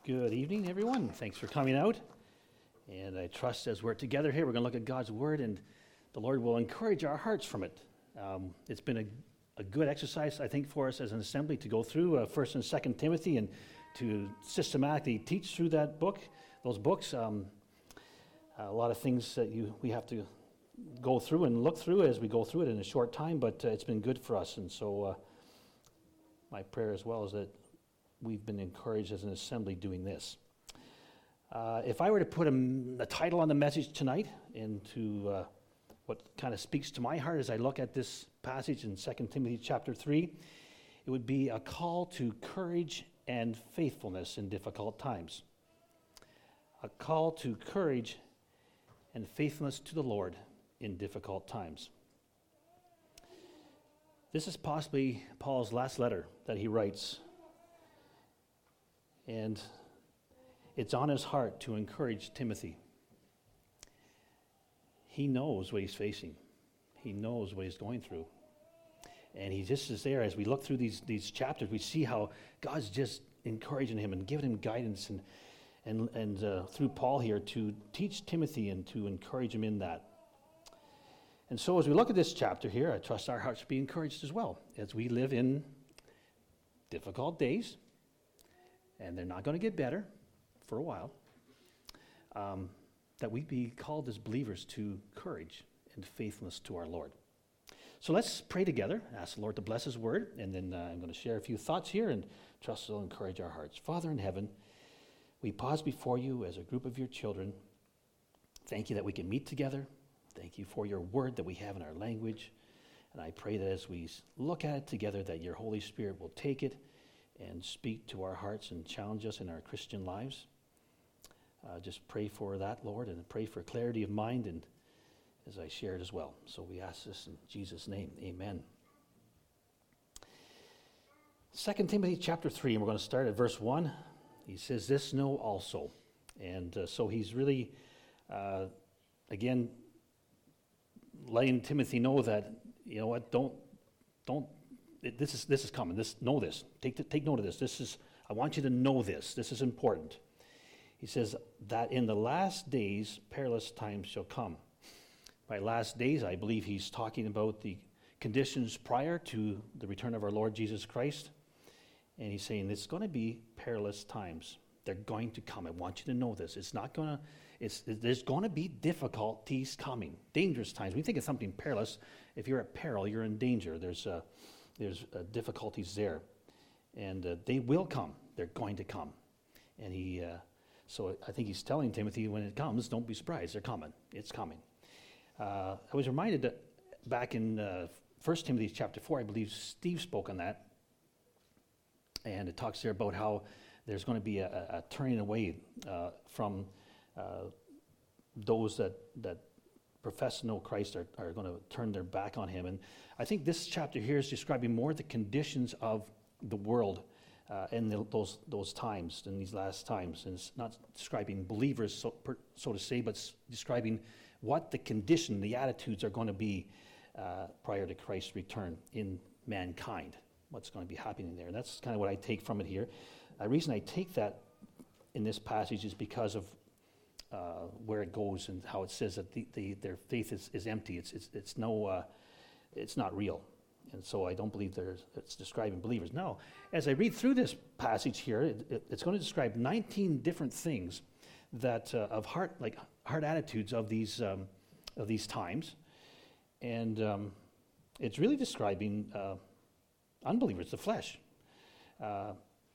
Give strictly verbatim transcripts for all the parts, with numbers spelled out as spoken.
Good evening, everyone. Thanks for coming out. And I trust as we're together here, we're going to look at God's Word, and the Lord will encourage our hearts from it. Um, it's been a, a good exercise, I think, for us as an assembly to go through uh, First and Second Timothy and to systematically teach through that book, those books. Um, a lot of things that you we have to go through and look through as we go through it in a short time, but uh, it's been good for us. And so uh, my prayer as well is that we've been encouraged as an assembly doing this. Uh, if I were to put a, a title on the message tonight into uh, what kind of speaks to my heart as I look at this passage in Second Timothy chapter three, it would be a call to courage and faithfulness in difficult times. A call to courage and faithfulness to the Lord in difficult times. This is possibly Paul's last letter that he writes. And it's on his heart to encourage Timothy. He knows what he's facing. He knows what he's going through. And he just is there. As we look through these, these chapters, we see how God's just encouraging him and giving him guidance and, and, and uh, through Paul here to teach Timothy and to encourage him in that. And so as we look at this chapter here, I trust our hearts to be encouraged as well as we live in difficult days. And they're not going to get better for a while, um, that we be called as believers to courage and faithfulness to our Lord. So let's pray together, ask the Lord to bless his word, and then uh, I'm going to share a few thoughts here and trust it'll encourage our hearts. Father in heaven, we pause before you as a group of your children. Thank you that we can meet together. Thank you for your word that we have in our language. And I pray that as we look at it together, that your Holy Spirit will take it and speak to our hearts and challenge us in our Christian lives. Uh, just pray for that, Lord, and pray for clarity of mind, and as I shared as well. So we ask this in Jesus' name, amen. Second Timothy chapter three, and we're going to start at verse one. He says, "This know also." And uh, so he's really, uh, again, letting Timothy know that, you know what, don't, don't, It, this is this is coming. This know this. Take the, take note of this. This is. I want you to know this. This is important. He says that in the last days perilous times shall come. By last days, I believe he's talking about the conditions prior to the return of our Lord Jesus Christ, and he's saying it's going to be perilous times. They're going to come. I want you to know this. It's not going to. It's there's going to be difficulties coming, dangerous times. When you think of something perilous, if you're at peril, you're in danger. There's a There's uh, difficulties there, and uh, they will come. They're going to come, and he. Uh, so I think he's telling Timothy, when it comes, don't be surprised. They're coming. It's coming. Uh, I was reminded that back in uh, First Timothy chapter four, I believe Steve spoke on that, and it talks there about how there's going to be a, a turning away uh, from uh, those that that. profess to know Christ are, are going to turn their back on him. And I think this chapter here is describing more the conditions of the world uh, in the, those those times, in these last times. And it's not describing believers, so, per, so to say, but it's describing what the condition, the attitudes are going to be uh, prior to Christ's return in mankind, what's going to be happening there. And that's kind of what I take from it here. The reason I take that in this passage is because of Uh, where it goes and how it says that the, the, their faith is, is empty. It's it's it's no, uh, it's not real, and so I don't believe there's it's describing believers. Now, as I read through this passage here, it, it, it's going to describe nineteen different things that uh, of heart like heart attitudes of these um, of these times, and um, it's really describing uh, unbelievers, the flesh. Uh,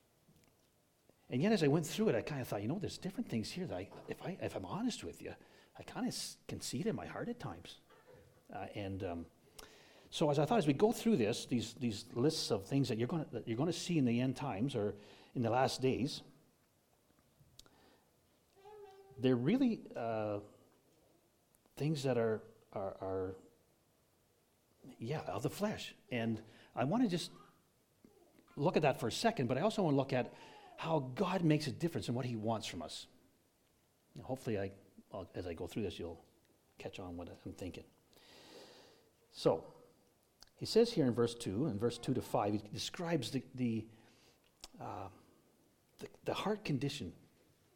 And yet, as I went through it, I kind of thought, you know, there's different things here that I, if I, if I'm honest with you, I kind of can see it in my heart at times. Uh, and um, so, as I thought, as we go through this, these these lists of things that you're going to that you're going to see in the end times or in the last days, they're really uh, things that are are, are yeah of the flesh. And I want to just look at that for a second, but I also want to look at how God makes a difference in what he wants from us. Now, hopefully, I, well, as I go through this, you'll catch on what I'm thinking. So, he says here in verse two, in verse two to five, he describes the the, uh, the, the heart condition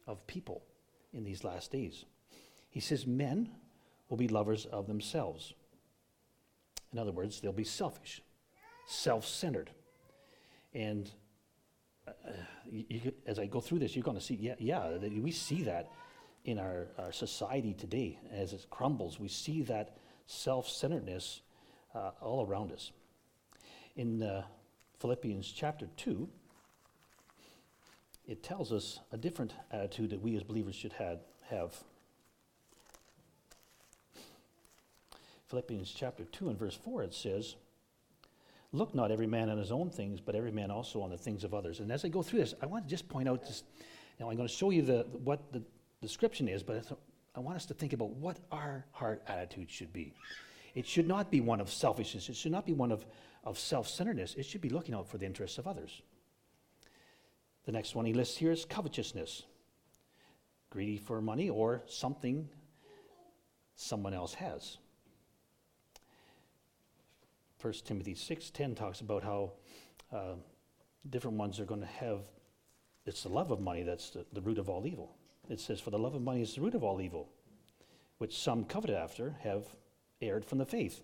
of people in these last days. He says men will be lovers of themselves. In other words, they'll be selfish, self-centered. And uh, you, you, as I go through this, you're going to see, yeah, yeah, we see that in our, our society today. As it crumbles, we see that self-centeredness uh, all around us. In uh, Philippians chapter two, it tells us a different attitude that we as believers should had, have. Philippians chapter two and verse four, it says, "Look not every man on his own things, but every man also on the things of others." And as I go through this, I want to just point out, just, now I'm going to show you the what the description is, but I want us to think about what our heart attitude should be. It should not be one of selfishness. It should not be one of, of self-centeredness. It should be looking out for the interests of others. The next one he lists here is covetousness. Greedy for money or something someone else has. First Timothy six ten talks about how uh, different ones are going to have, it's the love of money that's the, the root of all evil. It says, "For the love of money is the root of all evil, which some coveted after have erred from the faith."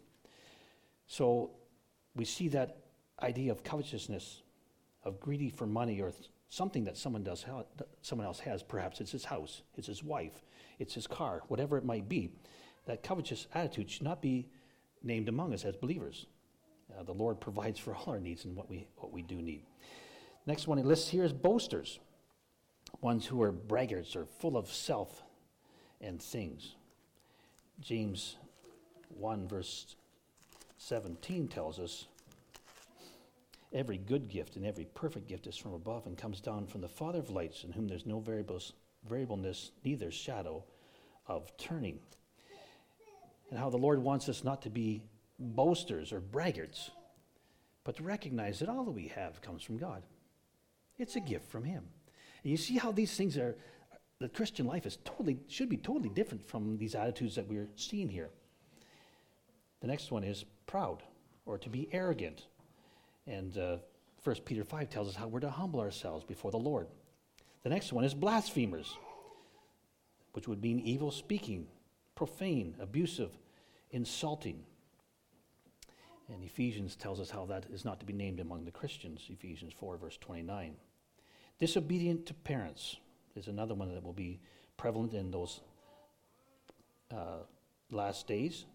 So we see that idea of covetousness, of greedy for money or th- something that someone does, ha- that someone else has. Perhaps it's his house, it's his wife, it's his car, whatever it might be. That covetous attitude should not be named among us as believers. Uh, the Lord provides for all our needs and what we what we do need. Next one he lists here is boasters, ones who are braggarts or full of self and things. James one verse seventeen tells us, "Every good gift and every perfect gift is from above and comes down from the Father of lights, in whom there's no variables, variableness, neither shadow of turning." And how the Lord wants us not to be boasters or braggarts, but to recognize that all that we have comes from God. It's a gift from Him. And you see how these things are, the Christian life is totally, should be totally different from these attitudes that we're seeing here. The next one is proud, or to be arrogant. And uh, First Peter five tells us how we're to humble ourselves before the Lord. The next one is blasphemers, which would mean evil speaking, profane, abusive, insulting. And Ephesians tells us how that is not to be named among the Christians, Ephesians four, verse twenty-nine. Disobedient to parents is another one that will be prevalent in those uh, last days.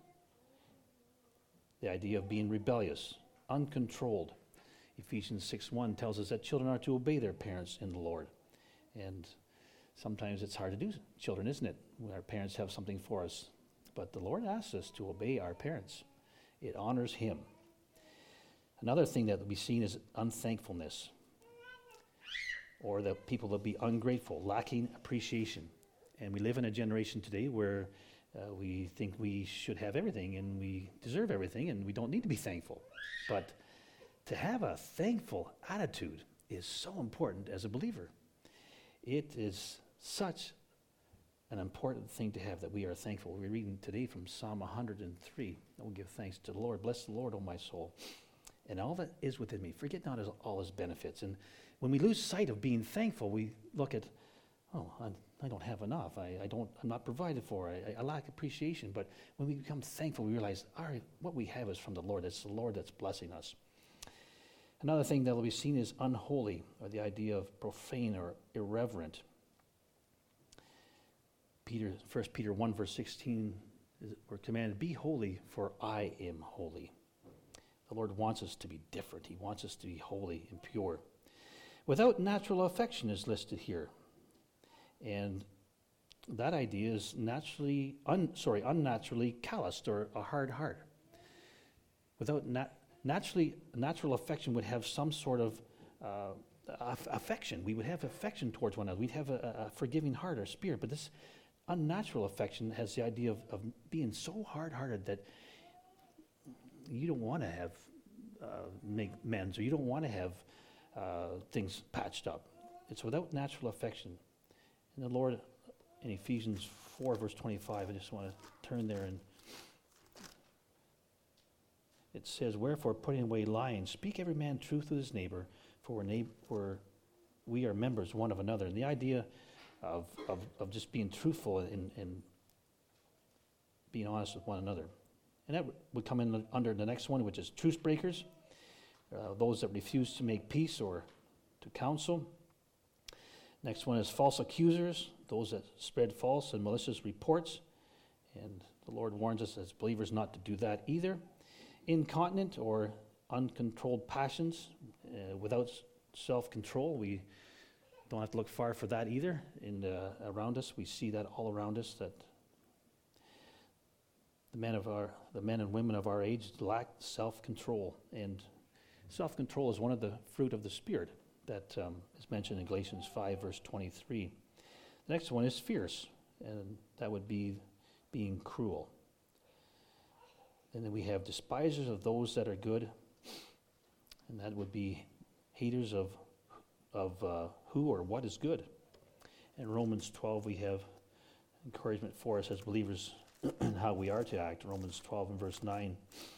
The idea of being rebellious, uncontrolled. Ephesians six one tells us that children are to obey their parents in the Lord. And sometimes it's hard to do, children, isn't it? When our parents have something for us. But the Lord asks us to obey our parents. It honors Him. Another thing that will be seen is unthankfulness, or the people that be ungrateful, lacking appreciation. And we live in a generation today where uh, we think we should have everything and we deserve everything and we don't need to be thankful. But to have a thankful attitude is so important as a believer. It is such an important thing to have, that we are thankful. We're reading today from Psalm one hundred three. I will give thanks to the Lord. Bless the Lord, O my soul, and all that is within me. Forget not his, all His benefits. And when we lose sight of being thankful, we look at, oh, I, I don't have enough. I, I don't. I'm not provided for. I, I lack appreciation. But when we become thankful, we realize, all right, what we have is from the Lord. It's the Lord that's blessing us. Another thing that will be seen is unholy, or the idea of profane or irreverent. Peter, First Peter one, verse sixteen, we're commanded, "Be holy, for I am holy." The Lord wants us to be different. He wants us to be holy and pure. Without natural affection is listed here. And that idea is naturally, un, sorry, unnaturally calloused, or a hard heart. Without nat, naturally, natural affection would have some sort of uh, aff- affection. We would have affection towards one another. We'd have a, a forgiving heart or spirit. But this unnatural affection has the idea of, of being so hard-hearted that you don't want to have uh, make amends, or you don't want to have uh, things patched up. It's without natural affection. And the Lord, in Ephesians four, verse twenty-five, I just want to turn there, and it says, "Wherefore, putting away lying, speak every man truth with his neighbor, for we're, neighbor, for we are members one of another." And the idea of, of, of just being truthful and, and being honest with one another. And that would come in under the next one, which is truce breakers, uh, those that refuse to make peace or to counsel. Next one is false accusers, those that spread false and malicious reports. And the Lord warns us as believers not to do that either. Incontinent or uncontrolled passions, uh, without self-control. We don't have to look far for that either. In uh, around us, we see that all around us, that the men of our, the men and women of our age lack self-control, and self-control is one of the fruit of the Spirit that um, is mentioned in Galatians five, verse twenty-three. The next one is fierce, and that would be being cruel. And then we have despisers of those that are good, and that would be haters of of uh, who or what is good. In Romans twelve, we have encouragement for us as believers and how we are to act. Romans twelve and verse nine.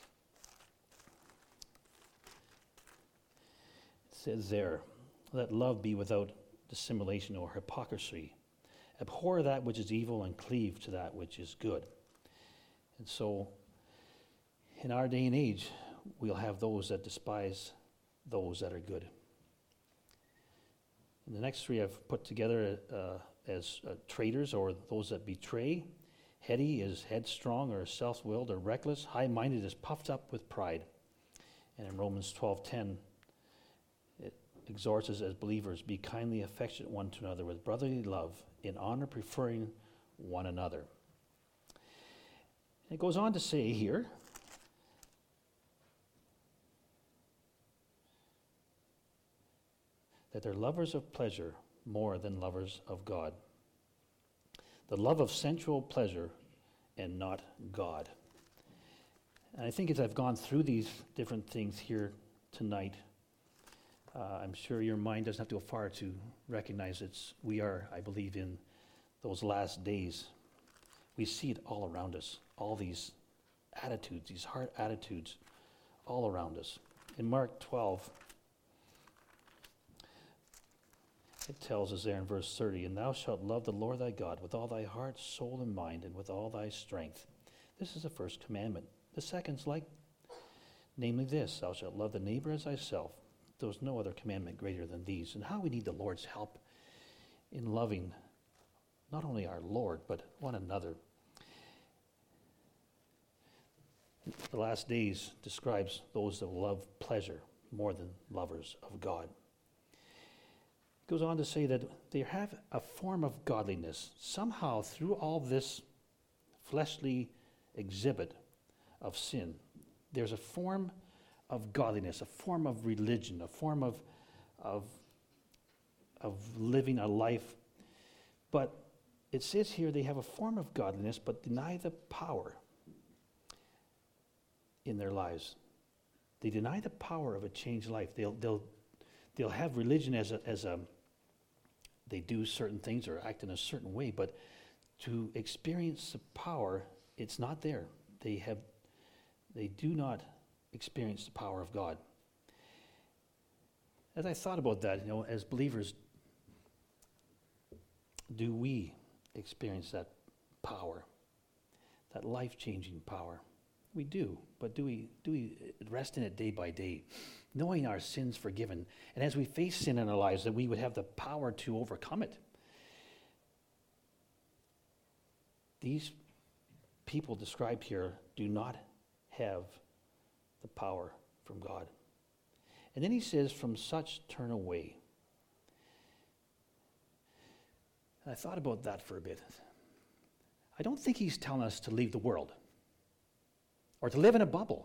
It says there, let love be without dissimulation or hypocrisy. Abhor that which is evil and cleave to that which is good. And so, in our day and age, we'll have those that despise those that are good. And the next three I've put together uh, as uh, traitors, or those that betray. Heady is headstrong or self-willed or reckless. High-minded is puffed up with pride. And in Romans twelve ten, it exhorts us as believers, be kindly affectionate one to another with brotherly love, in honor preferring one another. It goes on to say here, that they're lovers of pleasure more than lovers of God. The love of sensual pleasure and not God. And I think as I've gone through these different things here tonight, uh, I'm sure your mind doesn't have to go far to recognize it's, we are, I believe, in those last days. We see it all around us, all these attitudes, these heart attitudes all around us. In Mark twelve, it tells us there in verse thirty, and thou shalt love the Lord thy God with all thy heart, soul, and mind, and with all thy strength. This is the first commandment. The second's like, namely this, thou shalt love the neighbor as thyself. There's no other commandment greater than these. And how we need the Lord's help in loving not only our Lord, but one another. The last days describes those that love pleasure more than lovers of God. It goes on to say that they have a form of godliness. Somehow, through all this fleshly exhibit of sin, there's a form of godliness, a form of religion, a form of, of, of living a life. But it says here they have a form of godliness, but deny the power in their lives. They deny the power of a changed life. They'll, they'll, they'll have religion as a, as a, they do certain things or act in a certain way, but to experience the power, it's not there. They have, they do not experience the power of God. As I thought about that, you know, as believers, do we experience that power, that life-changing power? We do, but do we do we rest in it day by day, knowing our sins forgiven, and as we face sin in our lives, that we would have the power to overcome it? These people described here do not have the power from God. And then he says, from such turn away. And I thought about that for a bit. I don't think he's telling us to leave the world or to live in a bubble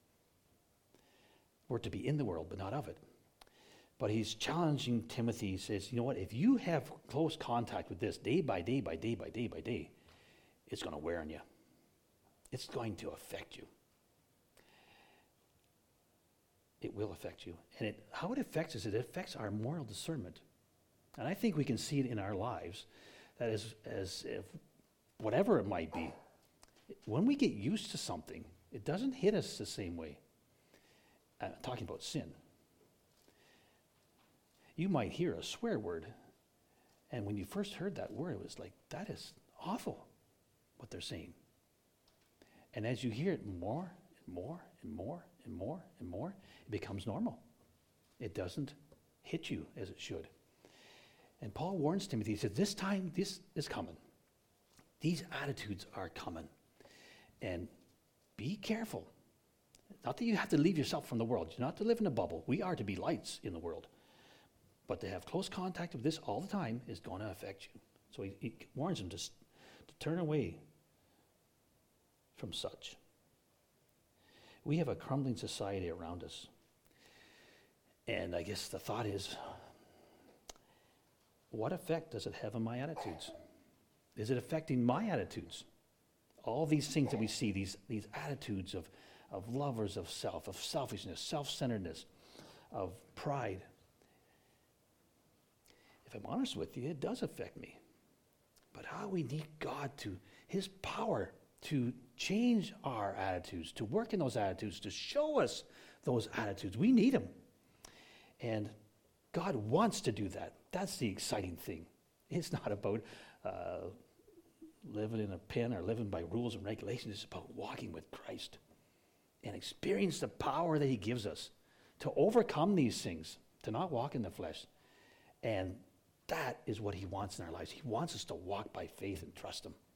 or to be in the world but not of it. But he's challenging Timothy. He says, you know what, if you have close contact with this day by day by day by day by day, it's going to wear on you. It's going to affect you. It will affect you. And it, how it affects us, it affects our moral discernment. And I think we can see it in our lives, that as, as if whatever it might be, when we get used to something, it doesn't hit us the same way. I'm talking about sin. You might hear a swear word, And when you first heard that word, it was like, that is awful, what they're saying. And as you hear it more and more and more and more and more, it becomes normal. It doesn't hit you as it should. And Paul warns Timothy, he says, this time, this is coming. These attitudes are coming. And be careful. Not that you have to leave yourself from the world. You're not to live in a bubble. We are to be lights in the world. But to have close contact with this all the time is going to affect you. So he, he warns him to, to turn away from such. We have a crumbling society around us. And I guess the thought is, what effect does it have on my attitudes? Is it affecting my attitudes? All these things that we see, these, these attitudes of, of lovers of self, of selfishness, self-centeredness, of pride. If I'm honest with you, it does affect me. But how we need God to, his power to change our attitudes, to work in those attitudes, to show us those attitudes. We need him. And God wants to do that. That's the exciting thing. It's not about uh, living in a pen or living by rules and regulations. It's about walking with Christ and experience the power that he gives us to overcome these things, to not walk in the flesh. And that is what he wants in our lives. He wants us to walk by faith and trust him.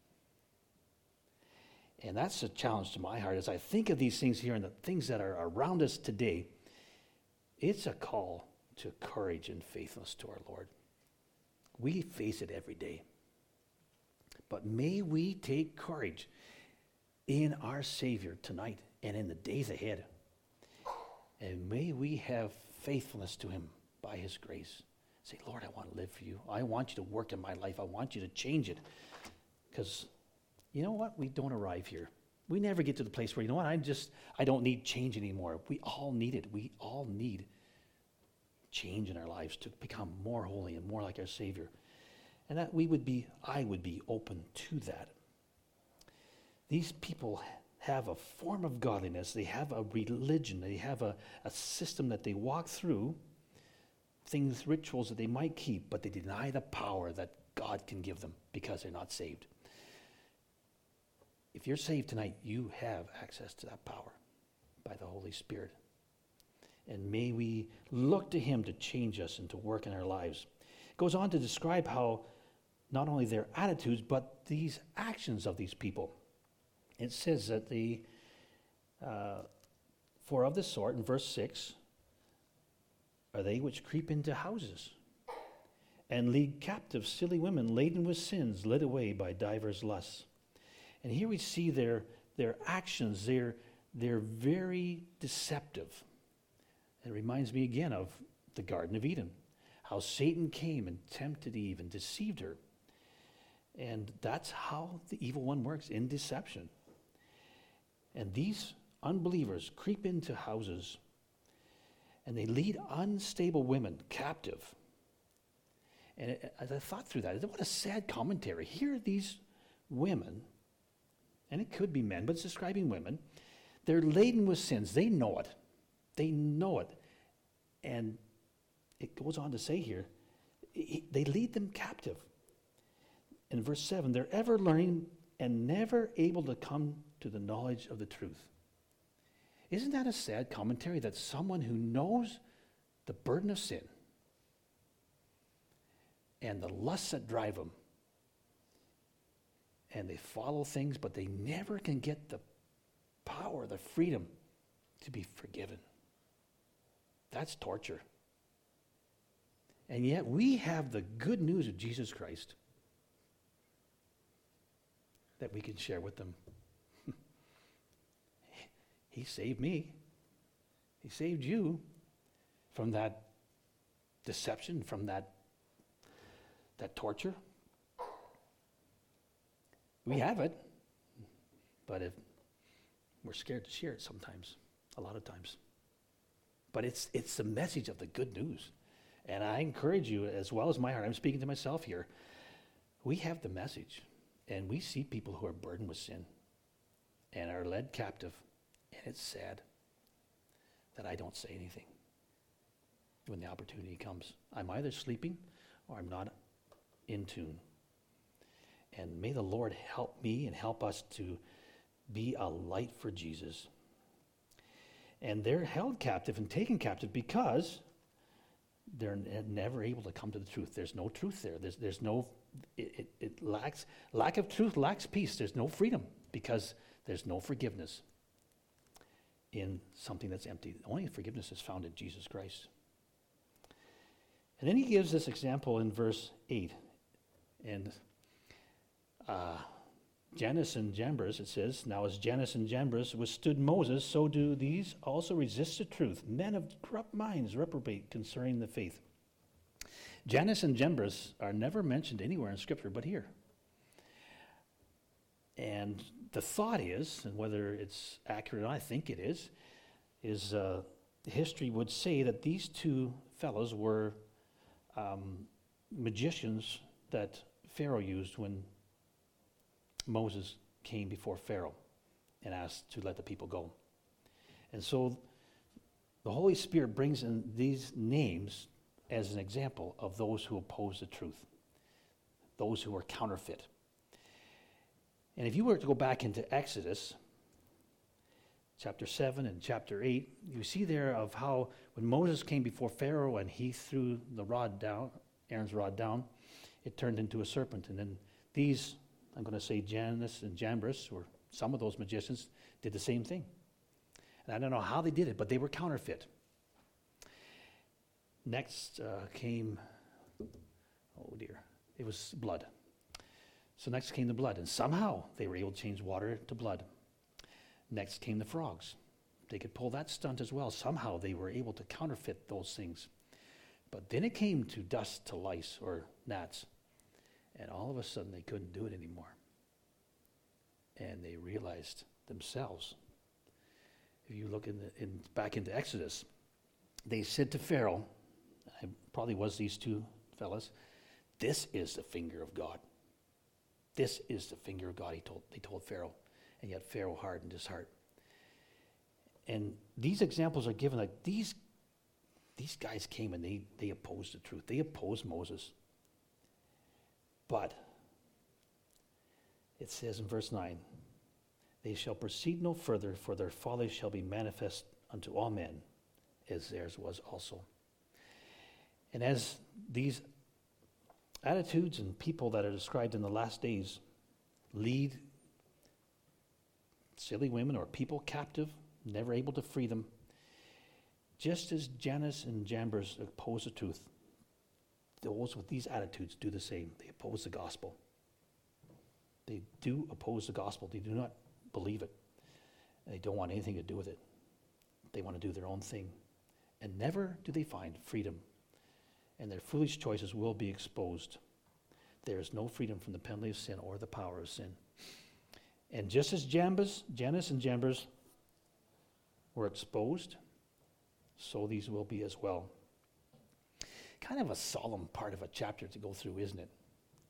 And that's a challenge to my heart as I think of these things here and the things that are around us today. It's a call to courage and faithfulness to our Lord. We face it every day. But may we take courage in our Savior tonight and in the days ahead. And may we have faithfulness to him by his grace. Say, Lord, I want to live for you. I want you to work in my life. I want you to change it. Because you know what? We don't arrive here. We never get to the place where, you know what, I just, I don't need change anymore. We all need it. We all need change in our lives to become more holy and more like our Savior. And that we would be, I would be open to that. These people have a form of godliness. They have a religion. They have a, a system that they walk through, things, rituals that they might keep, but they deny the power that God can give them because they're not saved. If you're saved tonight, you have access to that power by the Holy Spirit. And may we look to him to change us and to work in our lives. It goes on to describe how not only their attitudes, but these actions of these people. It says that the, uh, for of this sort, in verse six, are they which creep into houses and lead captive silly women laden with sins, led away by divers lusts. And here we see their, their actions, they're, they're very deceptive. It reminds me again of the Garden of Eden, how Satan came and tempted Eve and deceived her. And that's how the evil one works, in deception. And these unbelievers creep into houses and they lead unstable women captive. And it, as I thought through that, what a sad commentary. Here are these women, and it could be men, but it's describing women. They're laden with sins. They know it. They know it. And it goes on to say here, they lead them captive. In verse seven, they're ever learning and never able to come to the knowledge of the truth. Isn't that a sad commentary that someone who knows the burden of sin and the lusts that drive them, and they follow things, but they never can get the power, the freedom to be forgiven? That's torture. And yet we have the good news of Jesus Christ that we can share with them. He saved me. He saved you from that deception, from that, that torture. We have it, but if we're scared to share it sometimes, a lot of times. But it's it's the message of the good news. And I encourage you, as well as my heart, I'm speaking to myself here, we have the message, and we see people who are burdened with sin and are led captive, and it's sad that I don't say anything when the opportunity comes. I'm either sleeping or I'm not in tune. And may the Lord help me and help us to be a light for Jesus. And they're held captive and taken captive because they're ne- never able to come to the truth. There's no truth there. There's, there's no, it, it, it lacks, lack of truth lacks peace. There's no freedom because there's no forgiveness in something that's empty. Only forgiveness is found in Jesus Christ. And then he gives this example in verse eight. And uh, Jannes and Jambres, it says, now as Jannes and Jambres withstood Moses, so do these also resist the truth. Men of corrupt minds reprobate concerning the faith. Jannes and Jambres are never mentioned anywhere in Scripture but here. And the thought is, and whether it's accurate, I think it is, is uh, history would say that these two fellows were um, magicians that Pharaoh used when Moses came before Pharaoh and asked to let the people go. And so the Holy Spirit brings in these names as an example of those who oppose the truth, those who are counterfeit. And if you were to go back into Exodus, chapter seven and chapter eight, you see there of how when Moses came before Pharaoh and he threw the rod down, Aaron's rod down, it turned into a serpent. And then these, I'm going to say Jannes and Jambres, or some of those magicians, did the same thing. And I don't know how they did it, but they were counterfeit. Next uh, came, oh dear, it was blood. So next came the blood, and somehow they were able to change water to blood. Next came the frogs. They could pull that stunt as well. Somehow they were able to counterfeit those things. But then it came to dust to lice or gnats, and all of a sudden they couldn't do it anymore. And they realized themselves. If you look in, the, in back into Exodus, they said to Pharaoh, it probably was these two fellas, this is the finger of God. This is the finger of God, he told, they told Pharaoh. And yet Pharaoh hardened his heart. And these examples are given like these, these guys came and they, they opposed the truth. They opposed Moses. But it says in verse nine, they shall proceed no further, for their folly shall be manifest unto all men, as theirs was also. And as these attitudes and people that are described in the last days lead silly women or people captive, never able to free them, just as Jannes and Jambres oppose the truth, those with these attitudes do the same. They oppose the gospel. They do oppose the gospel. They do not believe it. They don't want anything to do with it. They want to do their own thing. And never do they find freedom. And their foolish choices will be exposed. There is no freedom from the penalty of sin or the power of sin. And just as Jambres, Jannes and Jambres were exposed, so these will be as well. Kind of a solemn part of a chapter to go through, isn't it?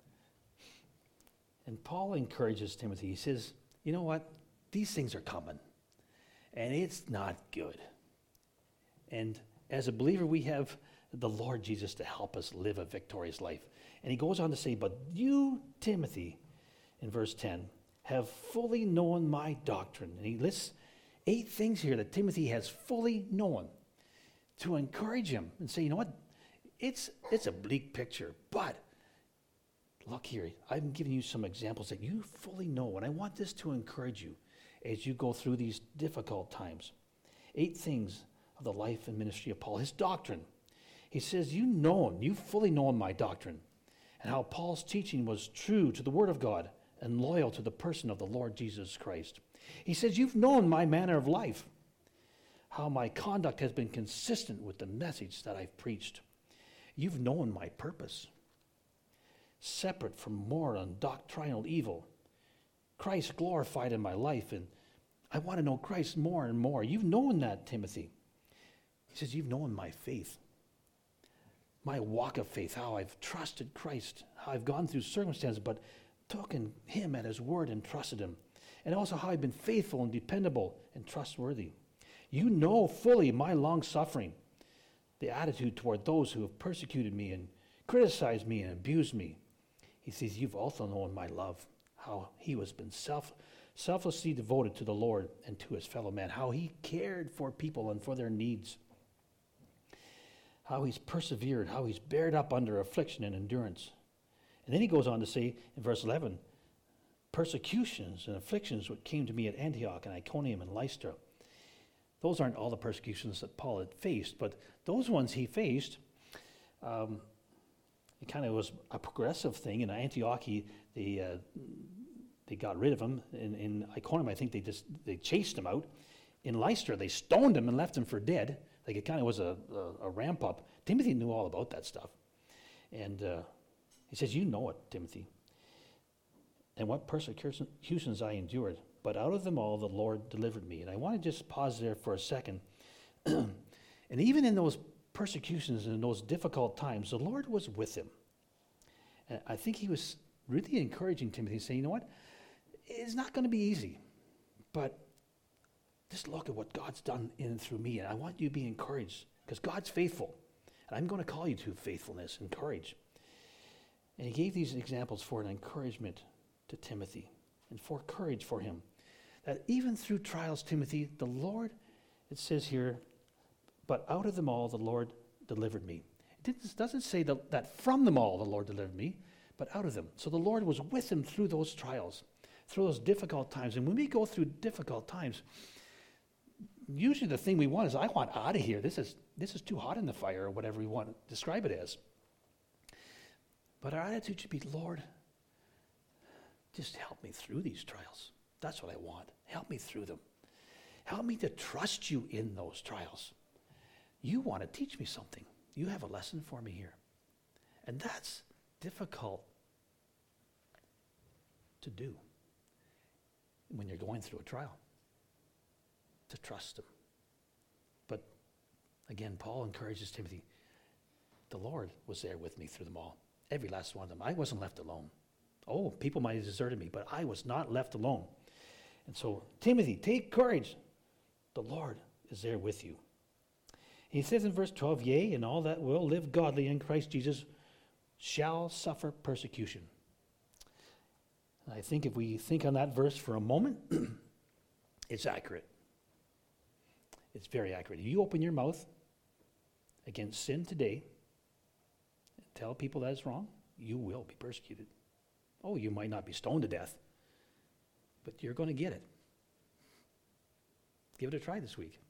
And Paul encourages Timothy. He says, you know what? These things are coming. And it's not good. And as a believer, we have the Lord Jesus to help us live a victorious life. And he goes on to say, but you, Timothy, in verse ten, have fully known my doctrine. And he lists eight things here that Timothy has fully known to encourage him and say, you know what? It's, it's a bleak picture, but look here. I'm giving you some examples that you fully know, and I want this to encourage you as you go through these difficult times. Eight things of the life and ministry of Paul, his doctrine. He says, you know, you fully know my doctrine, and how Paul's teaching was true to the Word of God and loyal to the person of the Lord Jesus Christ. He says, you've known my manner of life, how my conduct has been consistent with the message that I've preached. You've known my purpose, separate from moral and doctrinal evil. Christ glorified in my life, and I want to know Christ more and more. You've known that, Timothy. He says, you've known my faith, my walk of faith, how I've trusted Christ, how I've gone through circumstances, but taken him at his word and trusted him. And also how I've been faithful and dependable and trustworthy. You know fully my long suffering, the attitude toward those who have persecuted me and criticized me and abused me. He says, you've also known my love, how he was been self, selflessly devoted to the Lord and to his fellow man, how he cared for people and for their needs, how he's persevered, how he's bared up under affliction and endurance. And then he goes on to say in verse eleven, persecutions and afflictions which came to me at Antioch and Iconium and Lystra. Those aren't all the persecutions that Paul had faced, but those ones he faced, um, it kind of was a progressive thing. In Antioch, he, they, uh, they got rid of him. In, in Iconium, I think they just they chased him out. In Lystra, they stoned him and left him for dead. Like it kind of was a, a, a ramp up. Timothy knew all about that stuff. And uh, he says, you know it, Timothy. And what persecutions I endured. But out of them all, the Lord delivered me. And I want to just pause there for a second. And even in those persecutions and in those difficult times, the Lord was with him. And I think he was really encouraging Timothy, saying, you know what? It's not going to be easy. But just look at what God's done in and through me. And I want you to be encouraged because God's faithful. And I'm going to call you to faithfulness and courage. And he gave these examples for an encouragement to Timothy and for courage for him. That even through trials, Timothy, the Lord, it says here, but out of them all the Lord delivered me. It doesn't say that, that from them all the Lord delivered me, but out of them. So the Lord was with him through those trials, through those difficult times. And when we go through difficult times, usually the thing we want is, I want out of here. This is, this is too hot in the fire, or whatever we want to describe it as. But our attitude should be, Lord, just help me through these trials. That's what I want. Help me through them. Help me to trust you in those trials. You want to teach me something. You have a lesson for me here. And that's difficult to do when you're going through a trial, to trust him. But again, Paul encourages Timothy, the Lord was there with me through them all. Every last one of them. I wasn't left alone. Oh, people might have deserted me, but I was not left alone. And so, Timothy, take courage. The Lord is there with you. He says in verse twelve, yea, and all that will live godly in Christ Jesus shall suffer persecution. And I think if we think on that verse for a moment, it's accurate. It's very accurate. If you open your mouth against sin today and tell people that it's wrong, you will be persecuted. Oh, you might not be stoned to death, but you're going to get it. Give it a try this week.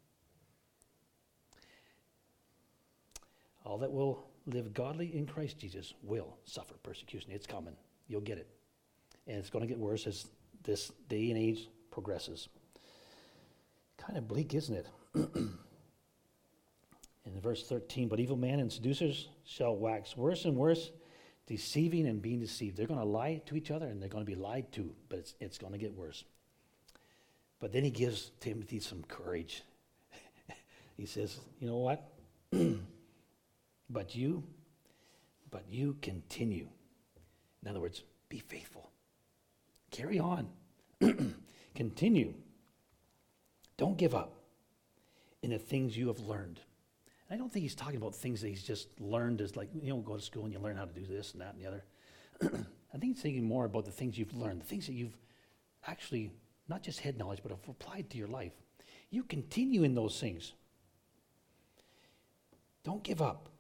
All that will live godly in Christ Jesus will suffer persecution. It's coming. You'll get it. And it's going to get worse as this day and age progresses. Kind of bleak, isn't it? In verse thirteen, but evil men and seducers shall wax worse and worse, deceiving and being deceived. They're going to lie to each other and they're going to be lied to, but it's, it's going to get worse. But then he gives Timothy some courage. He says, you know what? But you, but you continue. In other words, be faithful. Carry on. Continue. Don't give up in the things you have learned. I don't think he's talking about things that he's just learned as like, you know, go to school and you learn how to do this and that and the other. I think he's thinking more about the things you've learned, the things that you've actually, not just head knowledge, but have applied to your life. You continue in those things. Don't give up.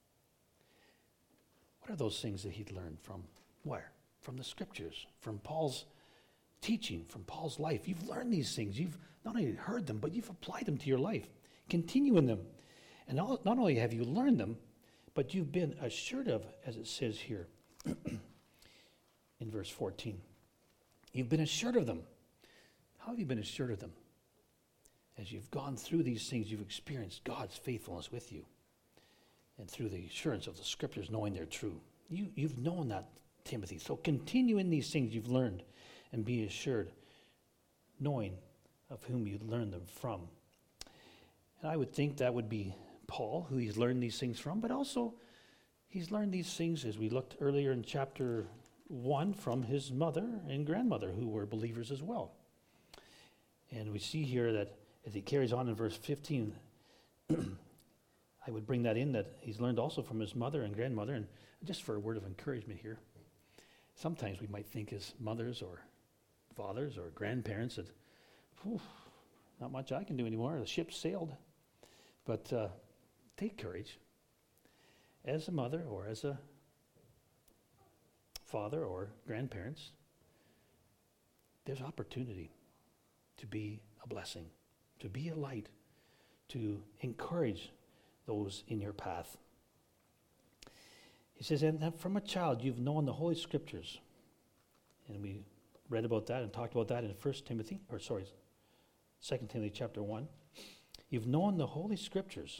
What are those things that he'd learned from where? From the scriptures, from Paul's teaching, from Paul's life. You've learned these things. You've not only heard them, but you've applied them to your life. Continue in them. And not only have you learned them, but you've been assured of, as it says here in verse fourteen. You've been assured of them. How have you been assured of them? As you've gone through these things, you've experienced God's faithfulness with you. And through the assurance of the scriptures, knowing they're true. You, you've known that, Timothy. So continue in these things you've learned and be assured, knowing of whom you learned them from. And I would think that would be Paul, who he's learned these things from, but also he's learned these things, as we looked earlier in chapter one, from his mother and grandmother, who were believers as well. And we see here that as he carries on in verse fifteen, I would bring that in, that he's learned also from his mother and grandmother, and just for a word of encouragement here, sometimes we might think as mothers or fathers or grandparents that, whew, not much I can do anymore. The ship sailed. But uh, take courage. As a mother or as a father or grandparents, there's opportunity to be a blessing, to be a light, to encourage those in your path. He says, and that from a child you've known the Holy Scriptures. And we read about that and talked about that in First Timothy, or sorry, Second Timothy chapter one. You've known the Holy Scriptures,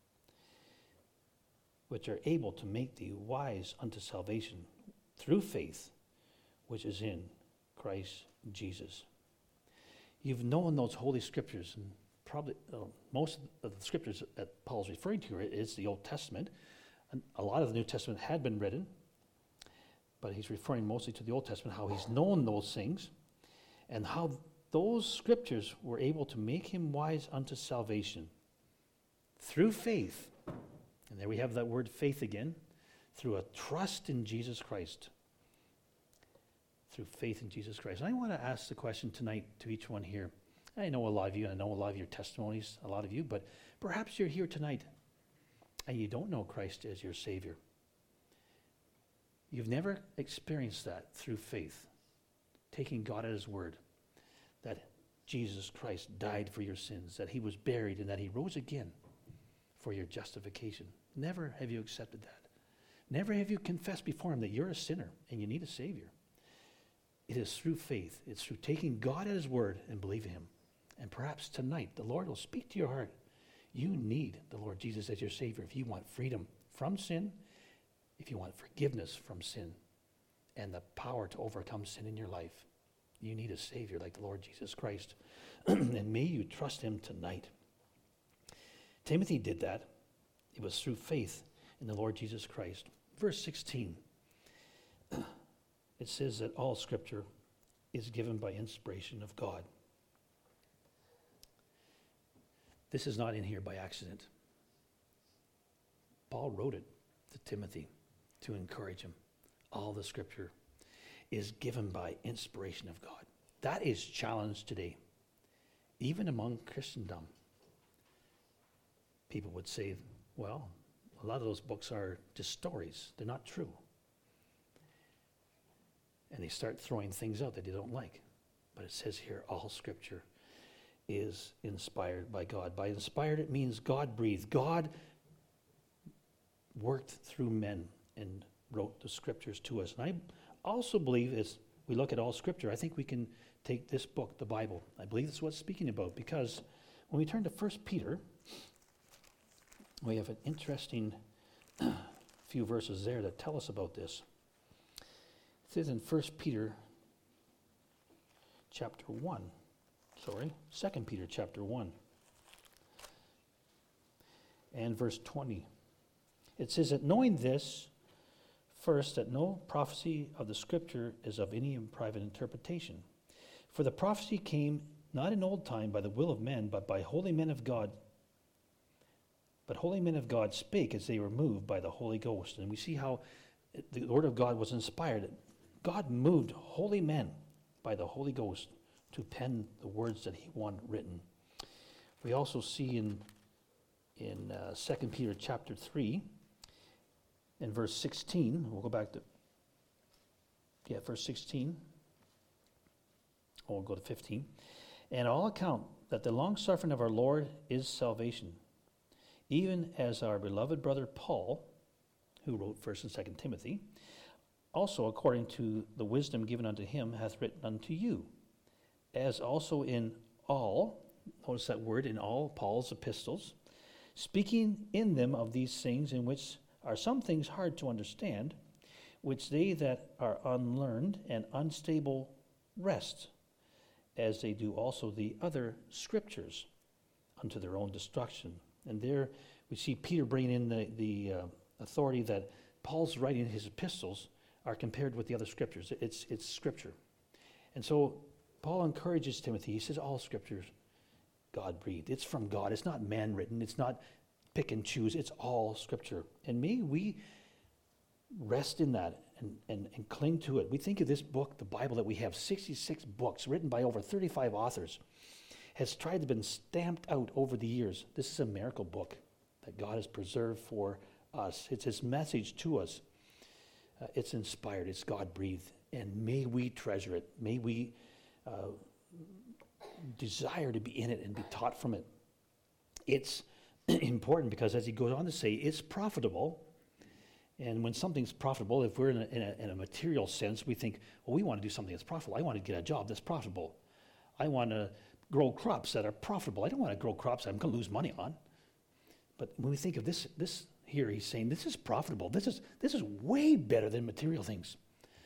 which are able to make thee wise unto salvation through faith, which is in Christ Jesus. You've known those Holy Scriptures, and probably uh, most of the Scriptures that Paul's referring to is the Old Testament. And a lot of the New Testament had been written, but he's referring mostly to the Old Testament, how he's known those things, and how those Scriptures were able to make him wise unto salvation through faith. And there we have that word faith again, through a trust in Jesus Christ. Through faith in Jesus Christ. And I want to ask the question tonight to each one here. I know a lot of you, and I know a lot of your testimonies, a lot of you, but perhaps you're here tonight and you don't know Christ as your Savior. You've never experienced that through faith, taking God at His word, that Jesus Christ died for your sins, that He was buried, and that He rose again for your justification. Never have you accepted that. Never have you confessed before Him that you're a sinner and you need a Savior. It is through faith. It's through taking God at His word and believing Him. And perhaps tonight the Lord will speak to your heart. You need the Lord Jesus as your Savior if you want freedom from sin, if you want forgiveness from sin, and the power to overcome sin in your life. You need a Savior like the Lord Jesus Christ. And may you trust Him tonight. Timothy did that. It was through faith in the Lord Jesus Christ. Verse sixteen, it says that all Scripture is given by inspiration of God. This is not in here by accident. Paul wrote it to Timothy to encourage him. All the Scripture is given by inspiration of God. That is challenged today, even among Christendom. People would say, well, a lot of those books are just stories. They're not true. And they start throwing things out that they don't like. But it says here, all Scripture is inspired by God. By inspired, it means God breathed. God worked through men and wrote the Scriptures to us. And I also believe as we look at all Scripture, I think we can take this book, the Bible. I believe that's what it's speaking about, because when we turn to First Peter, we have an interesting few verses there that tell us about this. It says in First Peter chapter one, sorry, Second Peter chapter one, and verse twenty. It says that knowing this, first, that no prophecy of the Scripture is of any private interpretation. For the prophecy came not in old time by the will of men, but by holy men of God. But holy men of God spake as they were moved by the Holy Ghost. And we see how the Word of God was inspired. God moved holy men by the Holy Ghost to pen the words that He wanted written. We also see in, in uh, Second Peter chapter three, in verse sixteen, we'll go back to, yeah, verse sixteen. Oh, we'll go to fifteen. And all account that the long suffering of our Lord is salvation, even as our beloved brother Paul, who wrote First and Second Timothy, also according to the wisdom given unto him hath written unto you, as also in all, notice that word, in all Paul's epistles, speaking in them of these things, in which are some things hard to understand, which they that are unlearned and unstable wrest, as they do also the other Scriptures, unto their own destruction. And there we see Peter bringing in the, the uh, authority that Paul's writing his epistles are compared with the other Scriptures. It's, it's Scripture. And so Paul encourages Timothy. He says all Scriptures God breathed. It's from God. It's not man written. It's not pick and choose. It's all Scripture. And may we rest in that and, and, and cling to it. We think of this book, the Bible that we have, sixty-six books written by over thirty-five authors, has tried to been stamped out over the years. This is a miracle book that God has preserved for us. It's his message to us. Uh, it's inspired, it's God-breathed, and may we treasure it. May we uh, desire to be in it and be taught from it. It's important because, as he goes on to say, it's profitable. And when something's profitable, if we're in a, in a, in a material sense, we think, well, we want to do something that's profitable. I want to get a job that's profitable. I want to grow crops that are profitable. I don't want to grow crops I'm going to lose money on. But when we think of this, this here, he's saying this is profitable. This is this is way better than material things.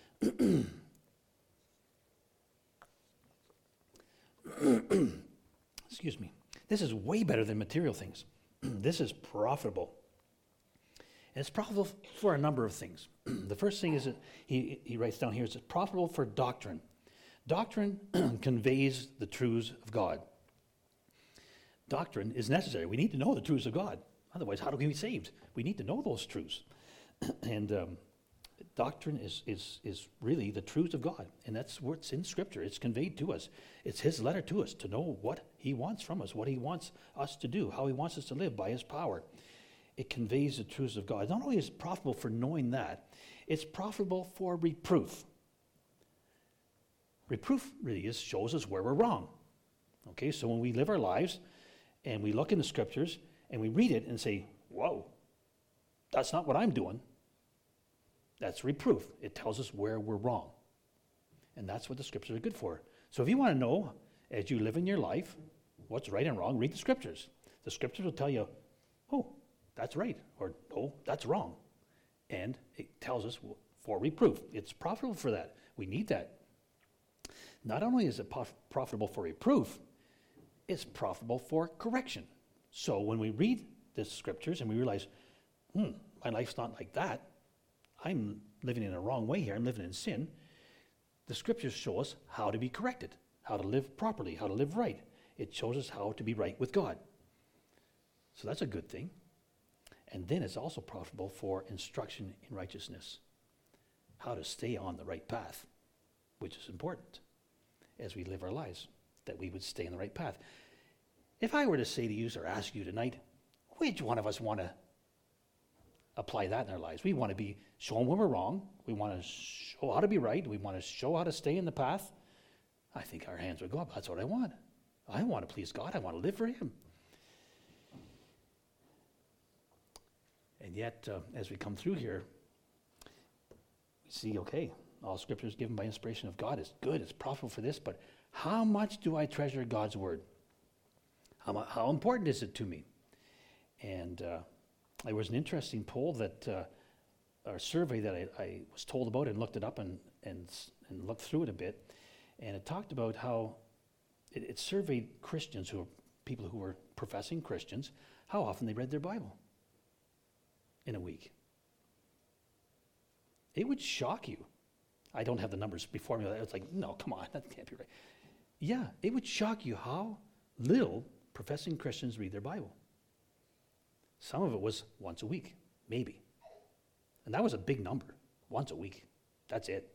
Excuse me. This is way better than material things. This is profitable. And it's profitable for a number of things. The first thing is that he, he writes down here is it's profitable for doctrine. Doctrine conveys the truths of God. Doctrine is necessary. We need to know the truths of God. Otherwise, how do we be saved? We need to know those truths. And um, doctrine is, is, is really the truths of God. And that's what's in Scripture. It's conveyed to us. It's his letter to us to know what he wants from us, what he wants us to do, how he wants us to live by his power. It conveys the truths of God. Not only is it profitable for knowing that, it's profitable for reproof. Reproof really is, shows us where we're wrong. Okay, so when we live our lives and we look in the Scriptures and we read it and say, whoa, that's not what I'm doing. That's reproof. It tells us where we're wrong. And that's what the Scriptures are good for. So if you want to know, as you live in your life, what's right and wrong, read the Scriptures. The Scriptures will tell you, oh, that's right, or oh, that's wrong. And it tells us for reproof. It's profitable for that. We need that. Not only is it prof- profitable for reproof, it's profitable for correction. So when we read the Scriptures and we realize, hmm, my life's not like that, I'm living in a wrong way here, I'm living in sin, the Scriptures show us how to be corrected, how to live properly, how to live right. It shows us how to be right with God. So that's a good thing. And then it's also profitable for instruction in righteousness, how to stay on the right path, which is important as we live our lives, that we would stay on the right path. If I were to say to you or ask you tonight, which one of us want to apply that in our lives? We want to be shown when we're wrong. We want to show how to be right. We want to show how to stay in the path. I think our hands would go up. That's what I want. I want to please God. I want to live for him. And yet, uh, as we come through here, we see, okay, all Scripture is given by inspiration of God. It's good. It's profitable for this. But how much do I treasure God's Word? How, mu- how important is it to me? And uh, there was an interesting poll that, uh, or survey that I, I was told about and looked it up and, and, and looked through it a bit. And it talked about how it, it surveyed Christians, who are people who were professing Christians, how often they read their Bible in a week. It would shock you. I don't have the numbers before me. I was like, no, come on, that can't be right. Yeah, it would shock you how little professing Christians read their Bible. Some of it was once a week, maybe. And that was a big number, once a week. That's it.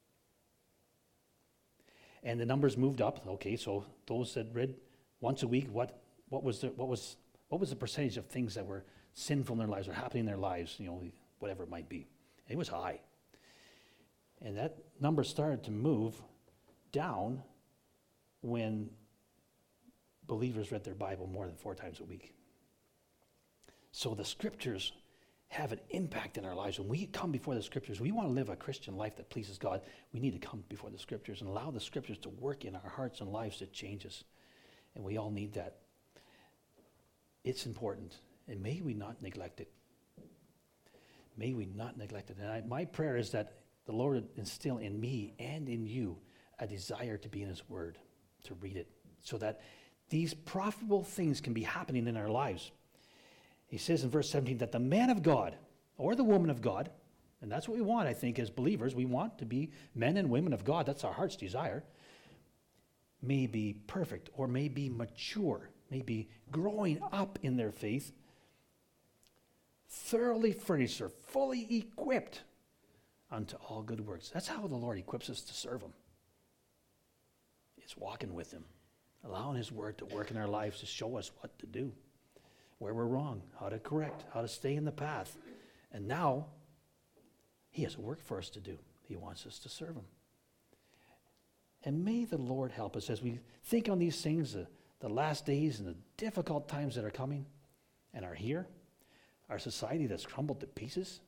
And the numbers moved up. Okay, so those that read once a week, what what was the what was what was the percentage of things that were sinful in their lives or happening in their lives, you know, whatever it might be. It was high. And that number started to move down when believers read their Bible more than four times a week. So the Scriptures have an impact in our lives. When we come before the Scriptures, we want to live a Christian life that pleases God. We need to come before the Scriptures and allow the Scriptures to work in our hearts and lives to change us. And we all need that. It's important. And may we not neglect it. May we not neglect it. And I, my prayer is that the Lord would instill in me and in you a desire to be in his Word, to read it, so that these profitable things can be happening in our lives. He says in verse seventeen that the man of God, or the woman of God, and that's what we want, I think, as believers, we want to be men and women of God, that's our heart's desire, may be perfect, or may be mature, may be growing up in their faith, thoroughly furnished or fully equipped unto all good works. That's how the Lord equips us to serve him. It's walking with him, allowing his word to work in our lives to show us what to do, where we're wrong, how to correct, how to stay in the path. And now, he has a work for us to do. He wants us to serve him. And may the Lord help us as we think on these things, the, the last days and the difficult times that are coming and are here, our society that's crumbled to pieces.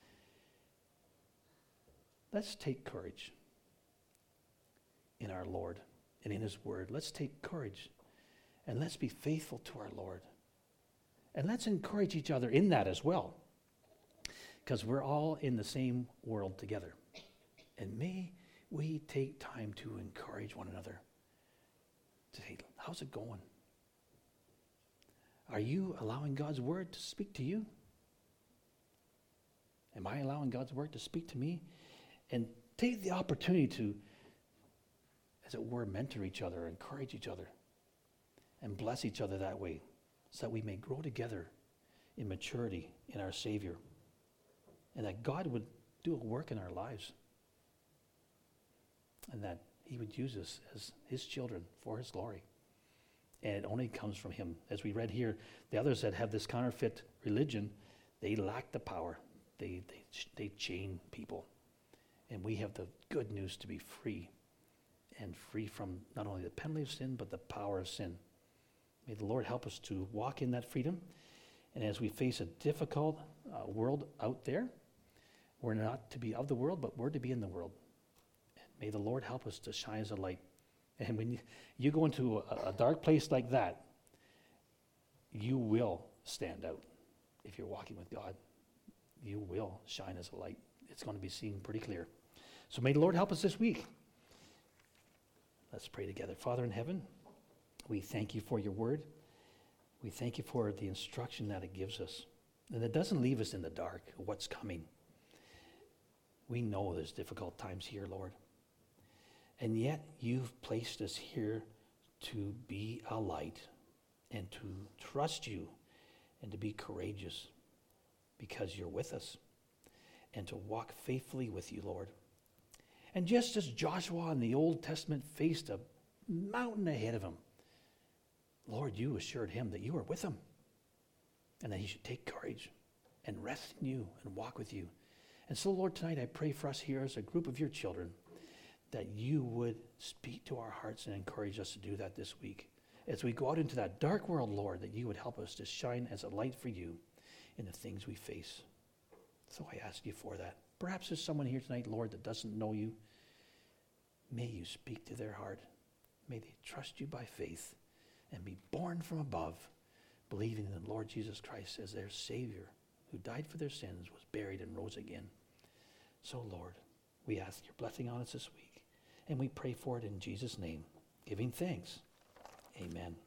Let's take courage in our Lord and in his word. Let's take courage and let's be faithful to our Lord. And let's encourage each other in that as well, because we're all in the same world together. And may we take time to encourage one another. To say, how's it going? Are you allowing God's word to speak to you? Am I allowing God's word to speak to me? And take the opportunity to, as it were, mentor each other, encourage each other, and bless each other that way, so that we may grow together in maturity in our Savior, and that God would do a work in our lives, and that he would use us as his children for his glory. And it only comes from him. As we read here, the others that have this counterfeit religion, they lack the power. They, they, they chain people. And we have the good news to be free, and free from not only the penalty of sin, but the power of sin. May the Lord help us to walk in that freedom. And as we face a difficult uh, world out there, we're not to be of the world, but we're to be in the world. And may the Lord help us to shine as a light. And when you, you go into a, a dark place like that, you will stand out. If you're walking with God, you will shine as a light. It's going to be seen pretty clear. So may the Lord help us this week. Let's pray together. Father in heaven, we thank you for your word. We thank you for the instruction that it gives us. And it doesn't leave us in the dark of what's coming. We know there's difficult times here, Lord. And yet you've placed us here to be a light and to trust you and to be courageous because you're with us, and to walk faithfully with you, Lord. And just as Joshua in the Old Testament faced a mountain ahead of him, Lord, you assured him that you were with him and that he should take courage and rest in you and walk with you. And so, Lord, tonight I pray for us here as a group of your children that you would speak to our hearts and encourage us to do that this week. As we go out into that dark world, Lord, that you would help us to shine as a light for you in the things we face. So I ask you for that. Perhaps there's someone here tonight, Lord, that doesn't know you. May you speak to their heart. May they trust you by faith and be born from above, believing in the Lord Jesus Christ as their Savior, who died for their sins, was buried, and rose again. So, Lord, we ask your blessing on us this week, and we pray for it in Jesus' name, giving thanks. Amen.